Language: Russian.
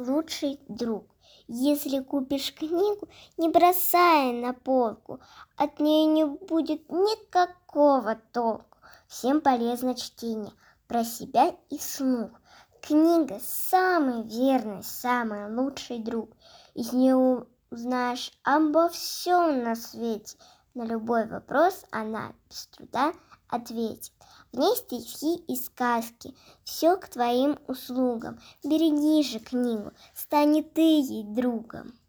лучший друг. Если купишь книгу, не бросай на полку, от нее не будет никакого толку. Всем полезно чтение про себя и слух. Книга самый верный, самый лучший друг. Из нее узнаешь обо всем на свете. На любой вопрос она без труда ответит. В ней стихи и сказки, все к твоим услугам. Береги же книгу, станет ты ей другом.